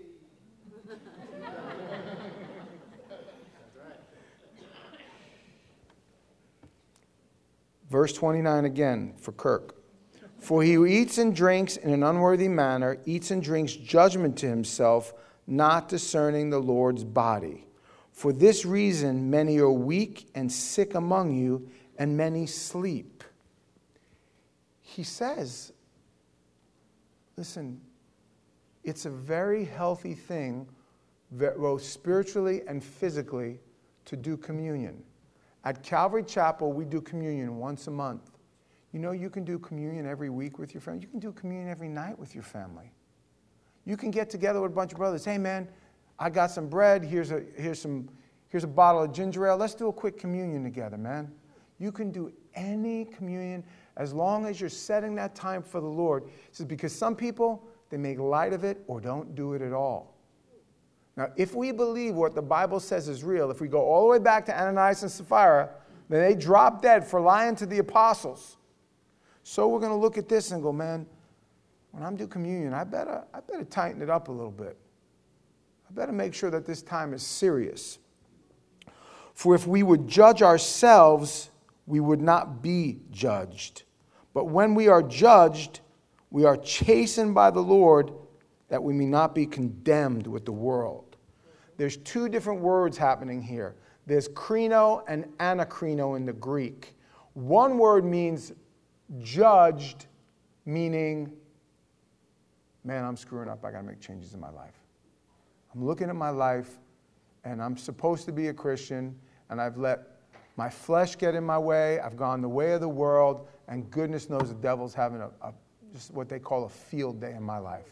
[SPEAKER 1] Verse twenty-nine again for Kirk. For he who eats and drinks in an unworthy manner eats and drinks judgment to himself, not discerning the Lord's body. For this reason many are weak and sick among you, and many sleep. He says, listen, it's a very healthy thing, both spiritually and physically, to do communion. At Calvary Chapel, we do communion once a month. You know, you can do communion every week with your friends. You can do communion every night with your family. You can get together with a bunch of brothers. Hey, man, I got some bread. Here's a, here's some, here's a bottle of ginger ale. Let's do a quick communion together, man. You can do any communion as long as you're setting that time for the Lord. This is because some people, they make light of it or don't do it at all. Now, if we believe what the Bible says is real, if we go all the way back to Ananias and Sapphira, then they dropped dead for lying to the apostles. So we're going to look at this and go, man, when I'm doing communion, I better, I better tighten it up a little bit. I better make sure that this time is serious. For if we would judge ourselves, we would not be judged. But when we are judged, we are chastened by the Lord, that we may not be condemned with the world. There's two different words happening here. There's krino and anakrino in the Greek. One word means judged, meaning, man, I'm screwing up. I got to make changes in my life. I'm looking at my life, and I'm supposed to be a Christian, and I've let My flesh get in my way. I've gone the way of the world, and goodness knows the devil's having a, a just what they call a field day in my life.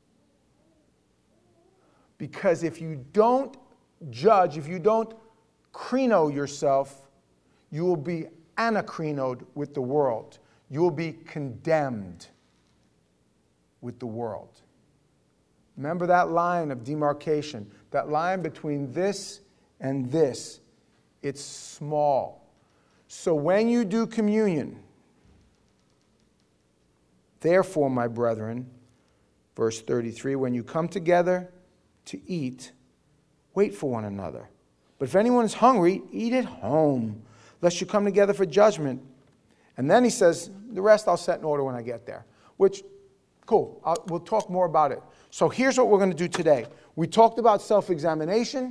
[SPEAKER 1] Because if you don't judge, if you don't krino yourself, you will be anakrinoed with the world. You will be condemned with the world. Remember that line of demarcation, that line between this and this. It's small. So when you do communion, therefore, my brethren, verse thirty-three, when you come together to eat, wait for one another. But if anyone is hungry, eat at home, lest you come together for judgment. And then he says, the rest I'll set in order when I get there. Which, cool, I'll, we'll talk more about it. So here's what we're going to do today. We talked about self-examination.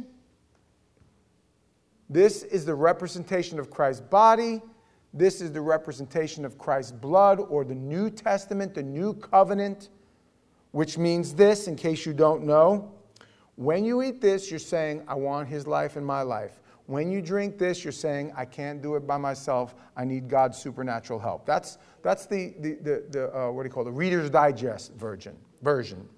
[SPEAKER 1] This is the representation of Christ's body. This is the representation of Christ's blood, or the New Testament, the New Covenant, which means this, in case you don't know. When you eat this, you're saying, I want his life in my life. When you drink this, you're saying, I can't do it by myself. I need God's supernatural help. That's that's the, the, the, the uh, what do you call it, the Reader's Digest version. version.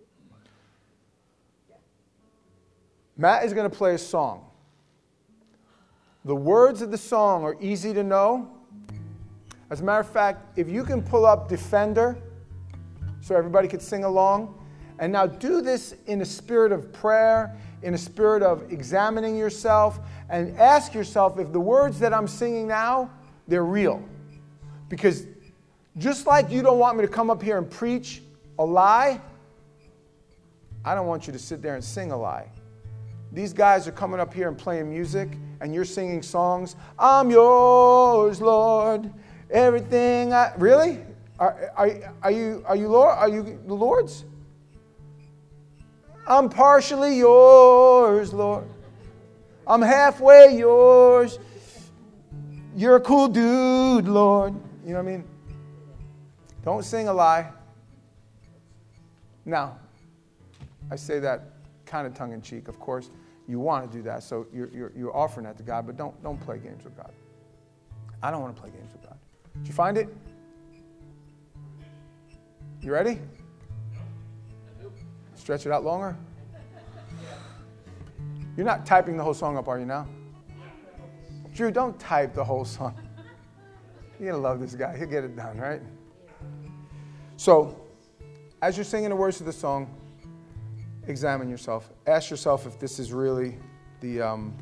[SPEAKER 1] Matt is going to play a song. The words of the song are easy to know. As a matter of fact, if you can pull up Defender so everybody could sing along, and now do this in a spirit of prayer, in a spirit of examining yourself, and ask yourself if the words that I'm singing now, they're real. Because just like you don't want me to come up here and preach a lie, I don't want you to sit there and sing a lie. These guys are coming up here and playing music, and you're singing songs. I'm yours, Lord. Everything I... Really? Are, are, are you are you Lord? Are you the Lord's? I'm partially yours, Lord. I'm halfway yours. You're a cool dude, Lord. You know what I mean? Don't sing a lie. Now, I say that kind of tongue-in-cheek, of course. You want to do that, so you're, you're, you're offering that to God, but don't, don't play games with God. I don't want to play games with God. Did you find it? You ready? Stretch it out longer? You're not typing the whole song up, are you now? Drew, don't type the whole song. You're going to love this guy. He'll get it done, right? So, as you're singing the words of the song, examine yourself. Ask yourself if this is really the, um,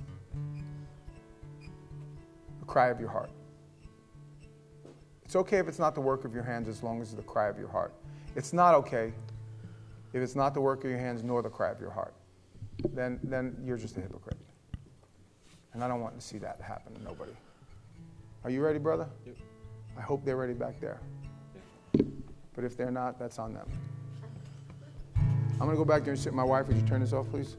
[SPEAKER 1] the cry of your heart. It's okay if it's not the work of your hands as long as it's the cry of your heart. It's not okay if it's not the work of your hands nor the cry of your heart. Then, then you're just a hypocrite. And I don't want to see that happen to nobody. Are you ready, brother? Yep. I hope they're ready back there. Yep. But if they're not, that's on them. I'm going to go back there and sit with my wife. Would you turn this off, please?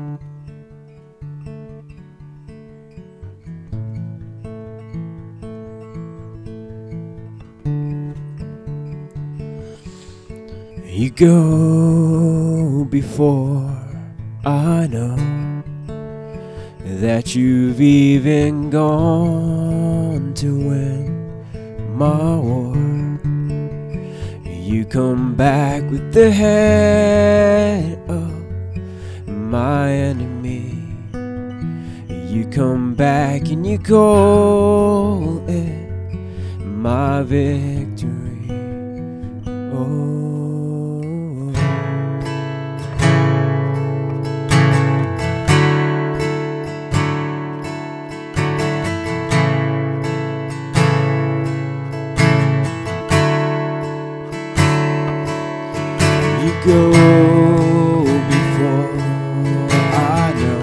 [SPEAKER 2] You go before I know that you've even gone to win my war. You come back with the head of my enemy. You come back and you call it my victory. Oh. Go before I know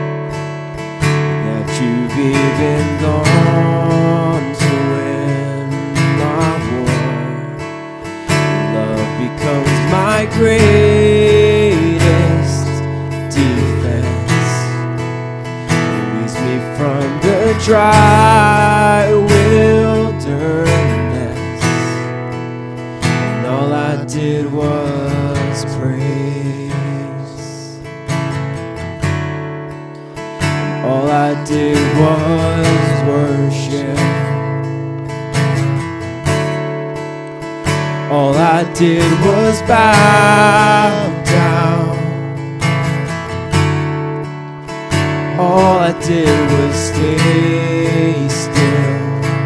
[SPEAKER 2] that you've even gone to win my war. Love becomes my greatest defense. Release me from the dry wilderness. And all I did was praise. All I did was worship. All I did was bow down. All I did was stay still.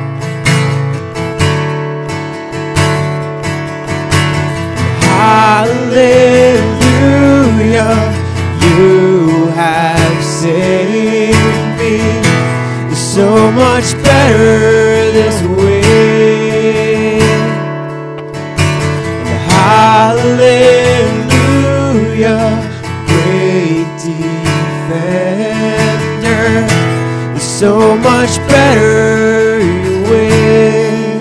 [SPEAKER 2] Hallelujah, you have saved me. It's so much better this way. And hallelujah, great defender. It's so much better your way.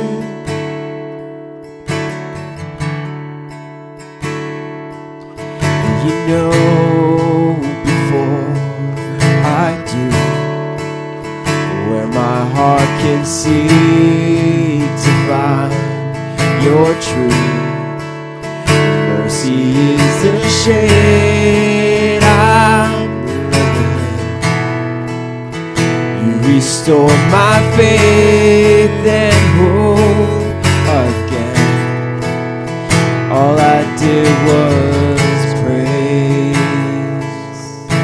[SPEAKER 2] You know before I do where my heart can seek to find your truth. Mercy is the shade I'm living in. You restore my faith and hope again. All I did was praise.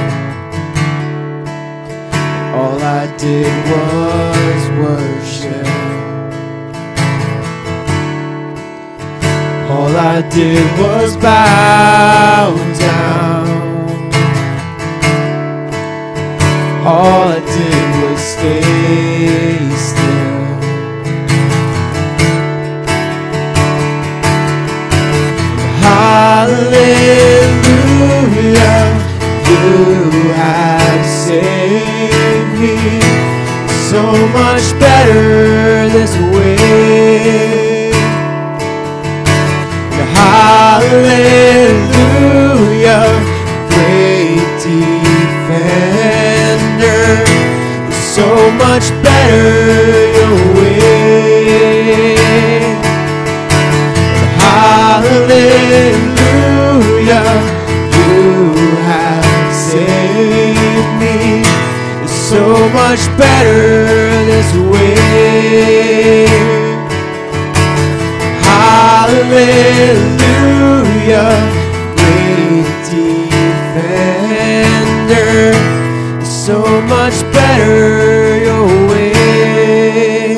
[SPEAKER 2] All I did was worship. All I did was bow down. All I did was stay still. Hallelujah, you have saved me. So much better this way. Hallelujah, great defender. So much better your way. Hallelujah, you have saved me. So much better this way. Hallelujah, great defender. So much better your way.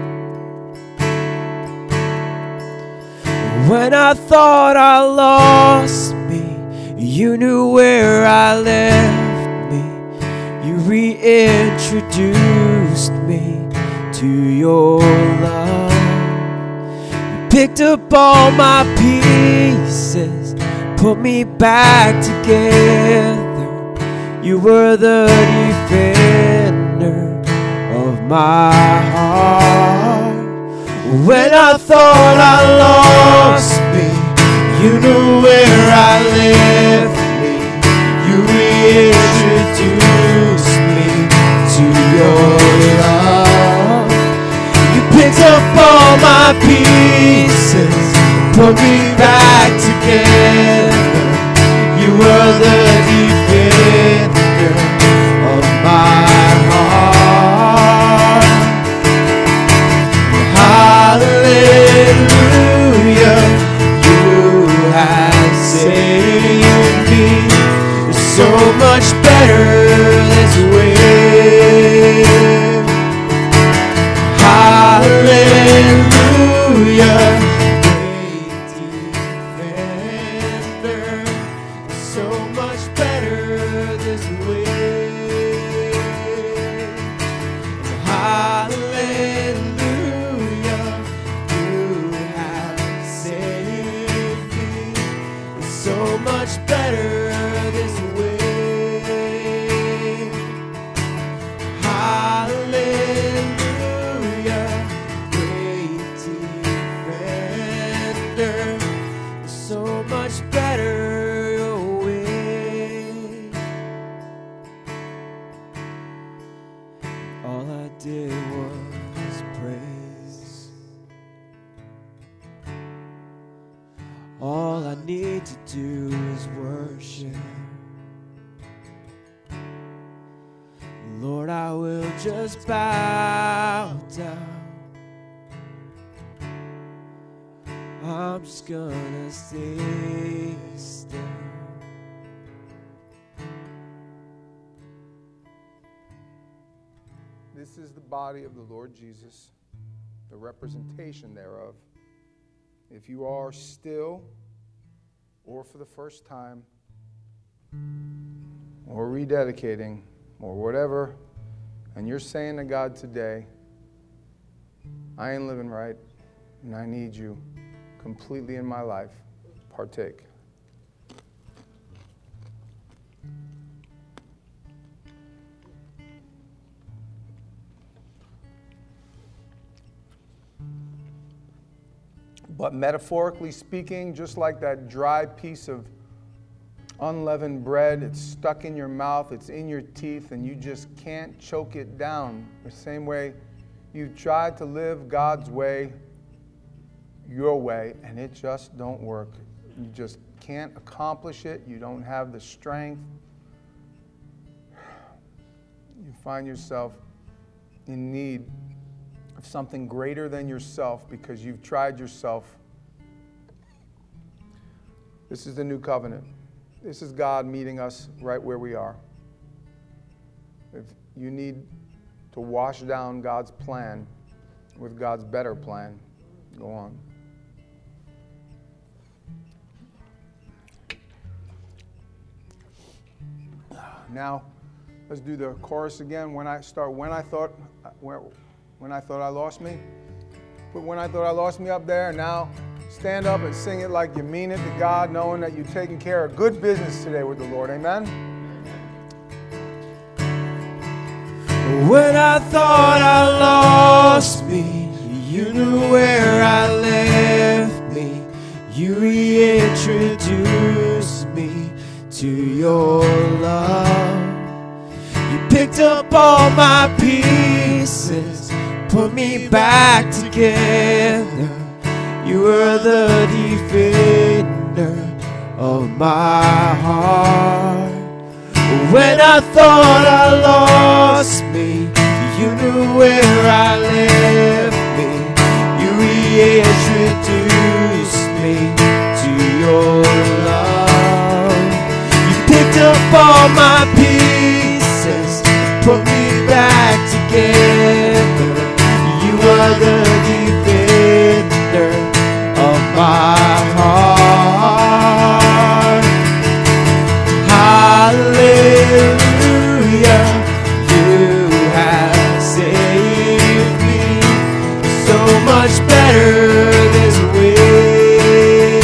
[SPEAKER 2] When I thought I lost me, you knew where I left me. You reintroduced me to your love. Picked up all my pieces, put me back together. You were the defender of my heart. When I thought I lost me, you knew where I left me. You reintroduced me to your love. You picked up all my pieces, put me back together. You were the defender of my heart. Hallelujah, you have saved me. So much better this way. Hallelujah, great defender. So much better this way. Hallelujah, you have saved me. So much better this way. Hallelujah, great defender. So much better your way. All I did was praise. All I need to do is worship. Lord, I I will just bow down. I'm just gonna stay still.
[SPEAKER 1] This is the body of the Lord Jesus, the representation thereof. If you are still, or for the first time, or rededicating, or whatever, and you're saying to God today, I ain't living right, and I need you completely in my life, partake. But metaphorically speaking, just like that dry piece of unleavened bread, it's stuck in your mouth, it's in your teeth, and you just can't choke it down. The same way you've tried to live God's way, your way, and it just don't work. You just can't accomplish it. You don't have the strength. You find yourself in need of something greater than yourself because you've tried yourself. This is the new covenant. This is God meeting us right where we are. If you need to wash down God's plan with God's better plan, go on. Now, let's do the chorus again. When I start, when I thought, where, when I thought I lost me. Put when I thought I lost me up there. Now, stand up and sing it like you mean it to God, knowing that you're taking care of good business today with the Lord. Amen?
[SPEAKER 2] When I thought I lost me, you knew where I left me. You reintroduced me to your love. You picked up all my pieces, put me back together. You were the defender of my heart. When I thought I lost me, you knew where I left me. You reintroduced me to your love. You picked up all my pieces, put me back together. You were the defender of my heart. Hallelujah, you have saved me. So much better this way.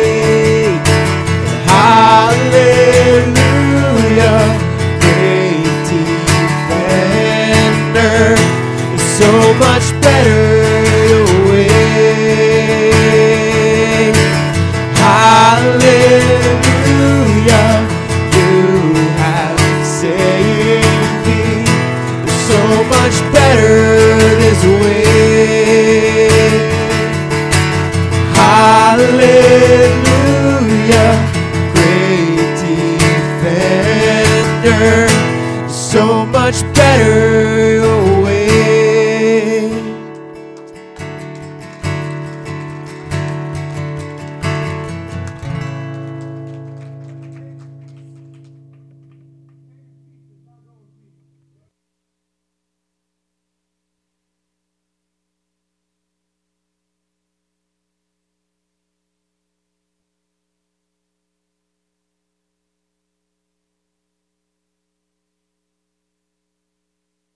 [SPEAKER 2] Hallelujah, great defender. So much better your way. Hallelujah, you have saved me. So much better this way. Hallelujah, great defender. So much better